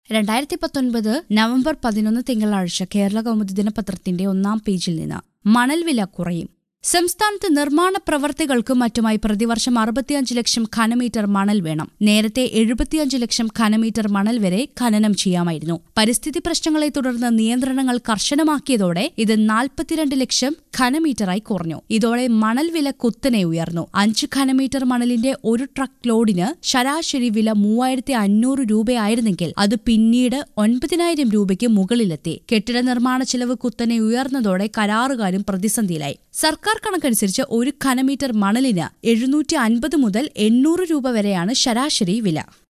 2019 November 11 തിങ്കളാഴ്ച കേരള കൗമുദി ദിനപത്രത്തിന്റെ 1-ാം പേജിൽ നിന്ന് മണൽ വില കുറയും. സംസ്ഥാനത്ത് നിർമ്മാണ പ്രവർത്തികൾക്കും മറ്റുമായി പ്രതിവർഷം 65 ലക്ഷം ഘനമീറ്റർ മണൽ വേണം. നേരത്തെ 75 ലക്ഷം ഘനമീറ്റർ മണൽ വരെ ഖനനം ചെയ്യാമായിരുന്നു. പരിസ്ഥിതി പ്രശ്നങ്ങളെ തുടർന്ന് നിയന്ത്രണങ്ങൾ കർശനമാക്കിയതോടെ ഇത് 42 ലക്ഷം ഘനമീറ്ററായി കുറഞ്ഞു. ഇതോടെ മണൽ വില കുത്തനെ ഉയർന്നു. 5 ഘനമീറ്റർ മണലിന്റെ ഒരു ട്രക്ക് ലോഡിന് ശരാശരി വില 3500 രൂപയായിരുന്നെങ്കിൽ അത് പിന്നീട് 9000 രൂപയ്ക്ക് മുകളിലെത്തി. കെട്ടിട നിർമ്മാണ ചെലവ് കുത്തനെ ഉയർന്നതോടെ കരാറുകാരും പ്രതിസന്ധിയിലായി. സർക്കാർ കണക്കനുസരിച്ച് ഒരു ഘനമീറ്റർ മണലിന് 750 മുതൽ 800 രൂപ വരെയാണ് ശരാശരി വില.